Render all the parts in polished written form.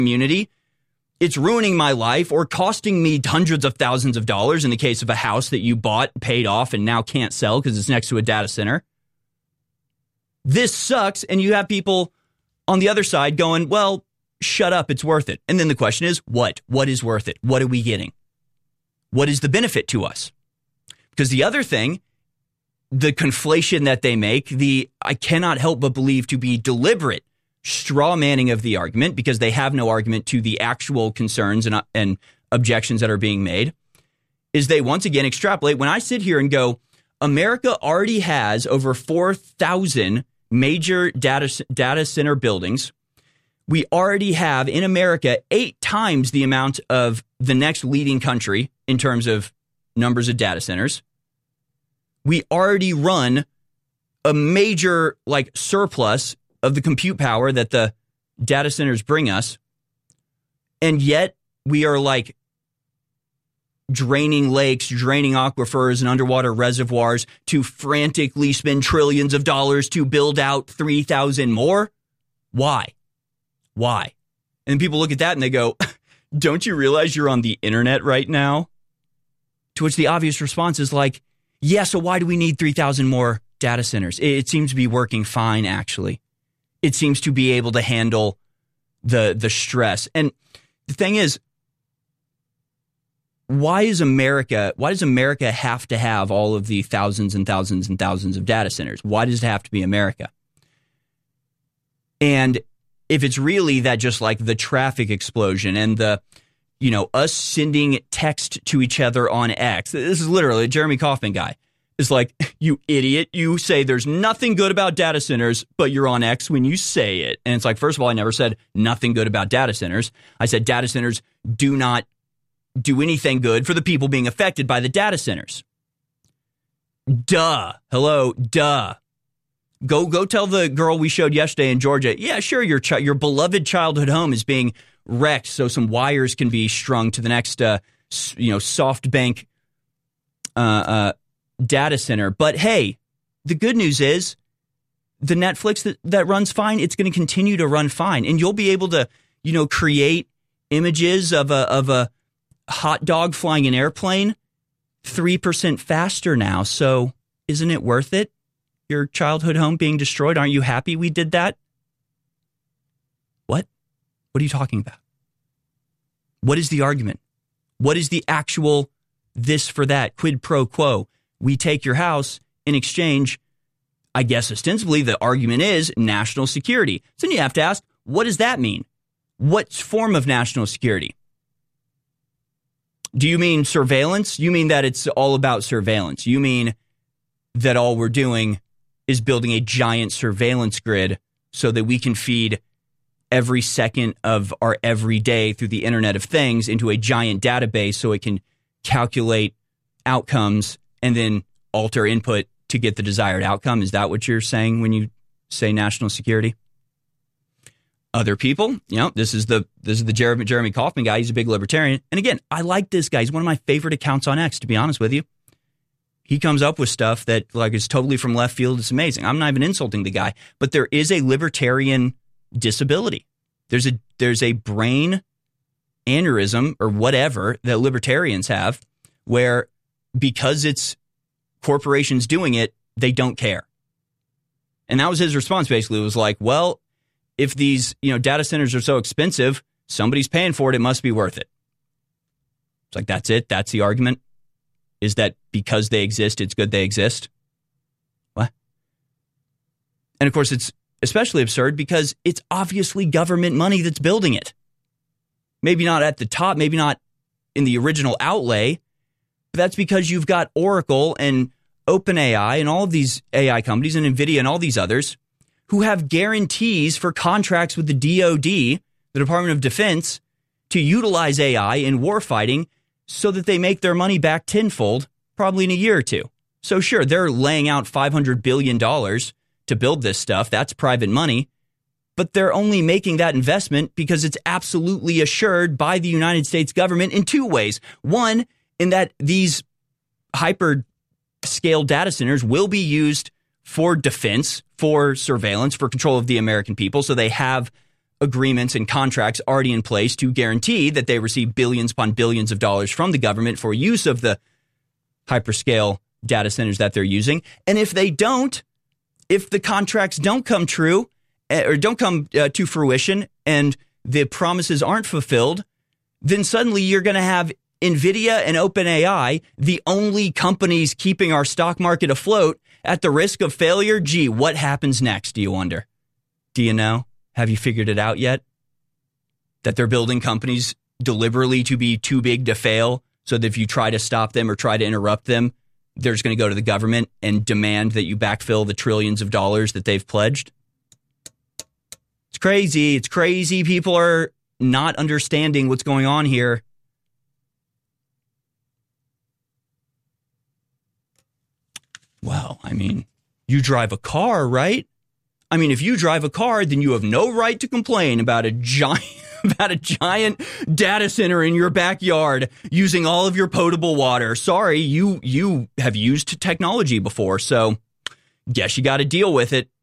community. It's ruining my life or costing me hundreds of thousands of dollars in the case of a house that you bought, paid off, and now can't sell because it's next to a data center. This sucks, and you have people on the other side going, well, shut up, it's worth it. And then the question is, what? What is worth it? What are we getting? What is the benefit to us? Because the other thing, the conflation that they make, I cannot help but believe to be deliberate straw manning of the argument, because they have no argument to the actual concerns and objections that are being made, is they once again extrapolate. When I sit here and go, America already has over 4,000 major data center buildings. We already have in America 8 times the amount of the next leading country in terms of numbers of data centers. We already run a major surplus of the compute power that the data centers bring us. And yet we are draining lakes, draining aquifers and underwater reservoirs to frantically spend trillions of dollars to build out 3,000 more. Why? And people look at that and they go, don't you realize you're on the internet right now? To which the obvious response is yeah, so why do we need 3,000 more data centers? It seems to be working fine, actually. It seems to be able to handle the stress. And the thing is, why does America have to have all of the thousands and thousands and thousands of data centers? Why does it have to be America? And if it's really that just the traffic explosion and the, us sending text to each other on X, this is literally a Jeremy Kauffman guy. It's you idiot, you say there's nothing good about data centers, but you're on X when you say it. And it's first of all, I never said nothing good about data centers. I said data centers do not do anything good for the people being affected by the data centers. Duh. Hello, duh. Go tell the girl we showed yesterday in Georgia, yeah, sure, your beloved childhood home is being wrecked so some wires can be strung to the next SoftBank data center. But hey, the good news is the Netflix that runs fine, it's going to continue to run fine. And you'll be able to, create images of a hot dog flying an airplane 3% faster now. So isn't it worth it? Your childhood home being destroyed. Aren't you happy we did that? What? What are you talking about? What is the argument? What is the actual this for that quid pro quo? We take your house in exchange. I guess ostensibly the argument is national security. So then you have to ask, what does that mean? What form of national security? Do you mean surveillance? You mean that it's all about surveillance? You mean that all we're doing is building a giant surveillance grid so that we can feed every second of our everyday through the Internet of Things into a giant database so it can calculate outcomes and then alter input to get the desired outcome? Is that what you're saying when you say national security? Other people, this is the Jeremy Kauffman guy. He's a big libertarian. And again, I like this guy. He's one of my favorite accounts on X, to be honest with you. He comes up with stuff that is totally from left field. It's amazing. I'm not even insulting the guy, but there is a libertarian disability. There's a brain aneurysm or whatever that libertarians have where because it's corporations doing it, they don't care. And that was his response basically. It was well, if these data centers are so expensive, somebody's paying for it, it must be worth it. It's that's it. That's the argument. Is that because they exist, it's good they exist? What? And of course, it's especially absurd because it's obviously government money that's building it. Maybe not at the top, maybe not in the original outlay, but that's because you've got Oracle and OpenAI and all of these AI companies and NVIDIA and all these others who have guarantees for contracts with the DoD, the Department of Defense, to utilize AI in warfighting so that they make their money back tenfold, probably in a year or two. So sure, they're laying out $500 billion to build this stuff. That's private money. But they're only making that investment because it's absolutely assured by the United States government in 2 ways. One, in that these hyper-scale data centers will be used for defense, for surveillance, for control of the American people. So they have agreements and contracts already in place to guarantee that they receive billions upon billions of dollars from the government for use of the hyperscale data centers that they're using. And if they don't, if the contracts don't come true or don't come to fruition and the promises aren't fulfilled, then suddenly you're going to have NVIDIA and OpenAI, the only companies keeping our stock market afloat, at the risk of failure. Gee, what happens next, do you wonder? Do you know? Have you figured it out yet? That they're building companies deliberately to be too big to fail, so that if you try to stop them or try to interrupt them, they're just going to go to the government and demand that you backfill the trillions of dollars that they've pledged? It's crazy. It's crazy. People are not understanding what's going on here. Well, I mean, you drive a car, right? I mean, if you drive a car, then you have no right to complain about a giant data center in your backyard using all of your potable water. Sorry, you have used technology before, so guess you got to deal with it.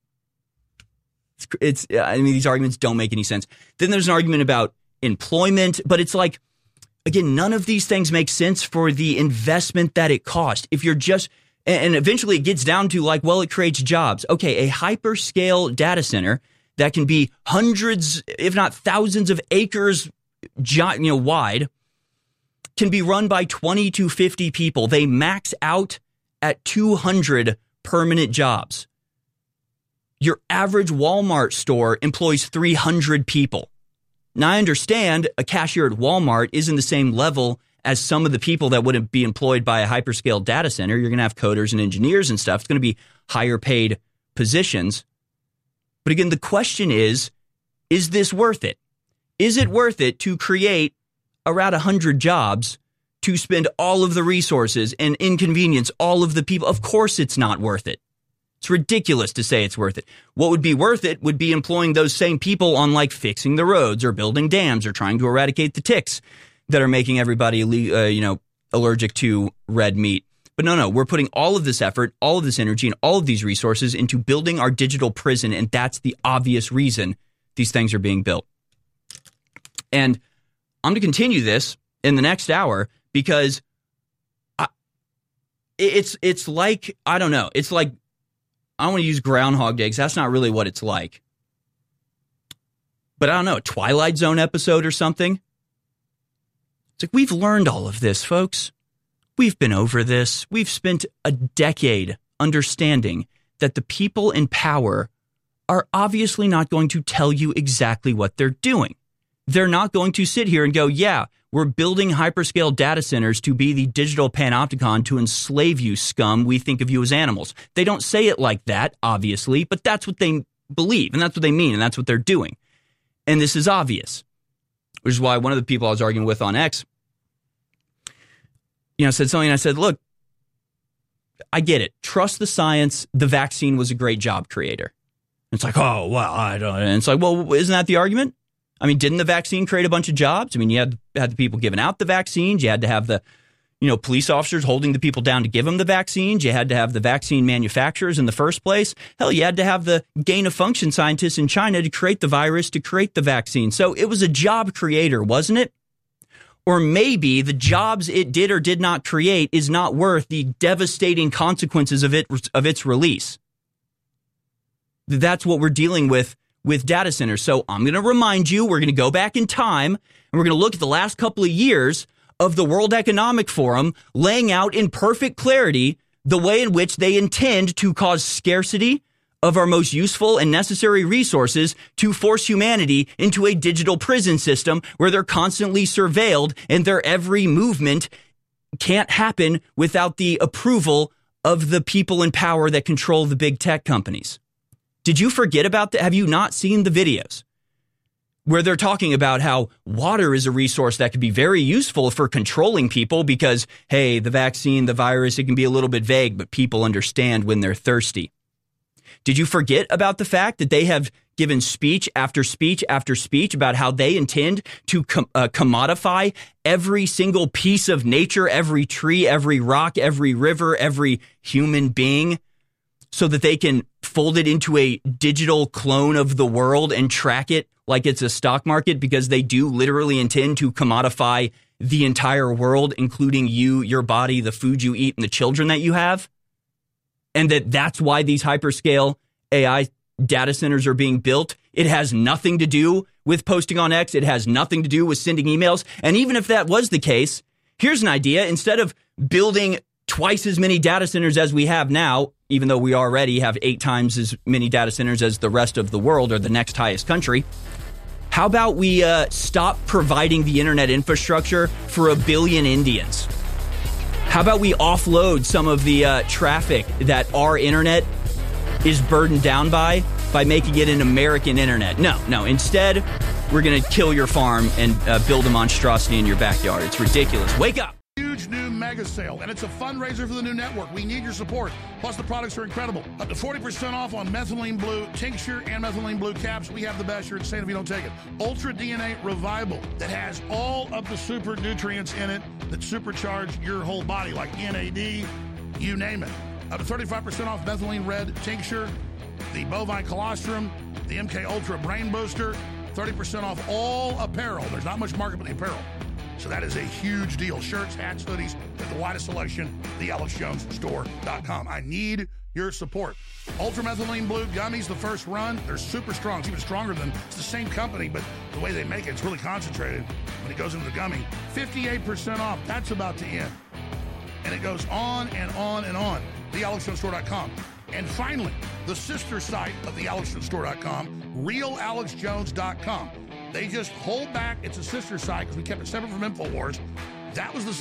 I mean, these arguments don't make any sense. Then there's an argument about employment, but it's like, again, none of these things make sense for the investment that it cost. If you're just, and eventually it gets down to like, well, it creates jobs. Okay, a hyperscale data center that can be hundreds, if not thousands of acres wide, can be run by 20 to 50 people. They max out at 200 permanent jobs. Your average Walmart store employs 300 people. Now, I understand a cashier at Walmart isn't the same level as some of the people that would be employed by a hyperscale data center. You're going to have coders and engineers and stuff. It's going to be higher paid positions. But again, the question is this worth it? Is it worth it to create around 100 jobs, to spend all of the resources and inconvenience all of the people? Of course it's not worth it. It's ridiculous to say it's worth it. What would be worth it would be employing those same people on like fixing the roads or building dams or trying to eradicate the ticks that are making everybody, allergic to red meat. But no, we're putting all of this effort, all of this energy, and all of these resources into building our digital prison, and that's the obvious reason these things are being built. And I'm going to continue this in the next hour because it's like, I don't know, it's like, I don't want to use Groundhog Day because that's not really what it's like. But I don't know, a Twilight Zone episode or something. It's like, we've learned all of this, folks. We've been over this. We've spent a decade understanding that the people in power are obviously not going to tell you exactly what they're doing. They're not going to sit here and go, yeah, we're building hyperscale data centers to be the digital panopticon to enslave you, scum. We think of you as animals. They don't say it like that, obviously, but that's what they believe, and that's what they mean, and that's what they're doing. And this is obvious, which is why one of the people I was arguing with on X, said something, and I said, look, I get it. Trust the science. The vaccine was a great job creator. And it's like, oh, well, I don't. And it's like, well, isn't that the argument? I mean, didn't the vaccine create a bunch of jobs? I mean, you had the people giving out the vaccines. You had to have the, police officers holding the people down to give them the vaccines. You had to have the vaccine manufacturers in the first place. Hell, you had to have the gain-of-function scientists in China to create the virus, to create the vaccine. So it was a job creator, wasn't it? Or maybe the jobs it did or did not create is not worth the devastating consequences of its release. That's what we're dealing with data centers. So I'm going to remind you, we're going to go back in time and we're going to look at the last couple of years of the World Economic Forum laying out in perfect clarity the way in which they intend to cause scarcity of our most useful and necessary resources to force humanity into a digital prison system where they're constantly surveilled and their every movement can't happen without the approval of the people in power that control the big tech companies. Did you forget about that? Have you not seen the videos where they're talking about how water is a resource that could be very useful for controlling people because, hey, the vaccine, the virus, it can be a little bit vague, but people understand when they're thirsty. Did you forget about the fact that they have given speech after speech after speech about how they intend to commodify every single piece of nature, every tree, every rock, every river, every human being, so that they can fold it into a digital clone of the world and track it like it's a stock market, because they do literally intend to commodify the entire world, including you, your body, the food you eat, and the children that you have. And that's why these hyperscale AI data centers are being built. It has nothing to do with posting on X. It has nothing to do with sending emails. And even if that was the case, here's an idea. Instead of building twice as many data centers as we have now, even though we already have 8 times as many data centers as the rest of the world or the next highest country, how about we stop providing the internet infrastructure for 1 billion Indians? How about we offload some of the traffic that our internet is burdened down by making it an American internet? No. Instead, we're going to kill your farm and build a monstrosity in your backyard. It's ridiculous. Wake up. Huge new mega sale, and it's a fundraiser for the new network. We need your support. Plus, the products are incredible. Up to 40% off on methylene blue tincture and methylene blue caps. We have the best. You're insane if you don't take it. Ultra DNA Revival that has all of the super nutrients in it that supercharge your whole body, like NAD, you name it. Up to 35% off methylene red tincture, the bovine colostrum, the MK Ultra brain booster, 30% off all apparel. There's not much market for the apparel. So that is a huge deal. Shirts, hats, hoodies, with the widest selection, thealexjonesstore.com. I need your support. Ultramethylene Blue gummies, the first run, they're super strong. It's even stronger than, it's the same company, but the way they make it, it's really concentrated when it goes into the gummy. 58% off. That's about to end. And it goes on and on and on. thealexjonesstore.com. And finally, the sister site of thealexjonesstore.com, realalexjones.com. They just hold back. It's a sister site because we kept it separate from InfoWars. That was the